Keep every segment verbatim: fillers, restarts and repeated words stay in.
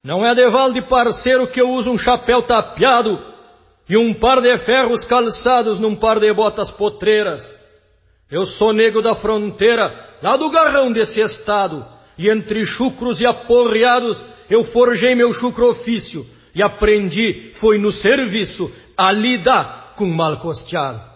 Não é de valde, parceiro, que eu uso um chapéu tapeado e um par de ferros calçados num par de botas potreiras. Eu sou nego da fronteira, lá do garrão desse estado, e entre chucros e aporreados eu forjei meu chucro ofício e aprendi, foi no serviço, a lidar com mal costeado.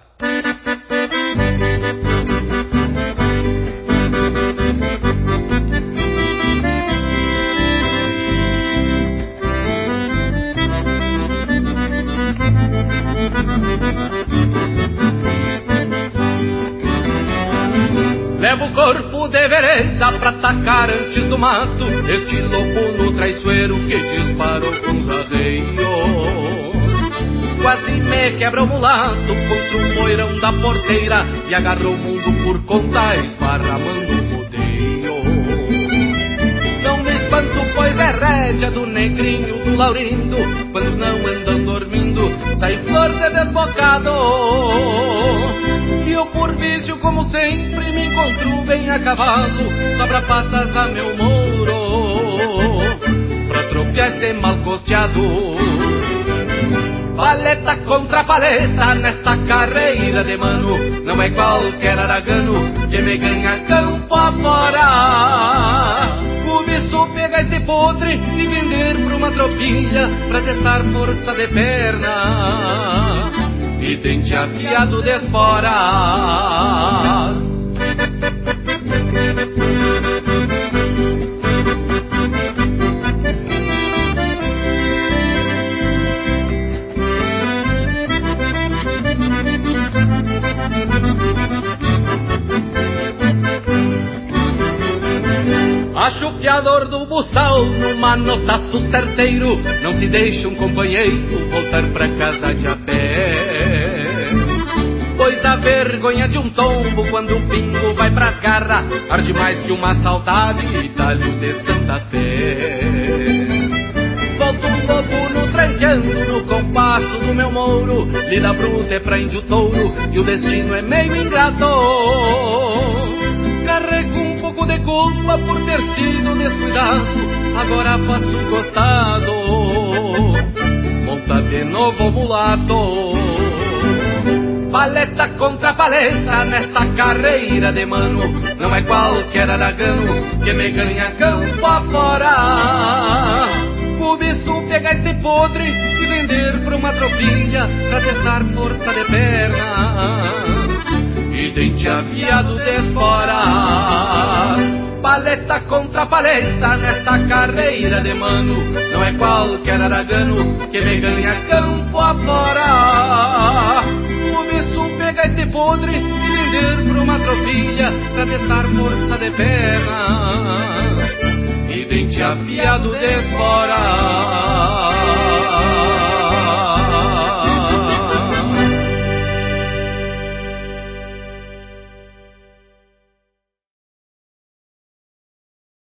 Levo o corpo de vereda pra atacar antes do mato este lobo no traiçoeiro que disparou com os arreios. Quase me quebra o mulato contra o moirão da porteira e agarrou o mundo por conta, esparramando o rodeio. Não me espanto, pois é rédea do negrinho do Laurindo, quando não andam dormindo, sai flor de desbocado. E eu por vício, como sempre, me encontro bem a cavalo, sobra patas a meu mouro, pra tropear este mal costeado. Paleta contra paleta nesta carreira de mano, não é qualquer aragano que me ganha campo afora. Começou a pegar este podre e vender pra uma tropilha, pra testar força de perna e dente afiado de esporas. Acho o fiador do buçal numa notaço certeiro, não se deixa um companheiro voltar pra casa de a pé. Pois a vergonha de um tombo quando o pingo vai pras garras arde mais que uma saudade e talho de Santa Fé. Volto um lobo no tranqueando no compasso do meu mouro, lida bruta é pra índio touro e o destino é meio ingrato. Carrego um pouco de culpa por ter sido descuidado, agora faço um costado, monta de novo o mulato. Paleta contra paleta nesta carreira de mano, não é qualquer aragano que me ganha campo afora. Começo pegar este podre e vender pra uma tropilha, pra testar força de perna e dente afiado de esporas. Paleta contra paleta nesta carreira de mano, não é qualquer aragano que me ganha campo afora. Começo a pegar este podre e vender pra uma tropilha, pra testar força de perna e dente afiado de esporas.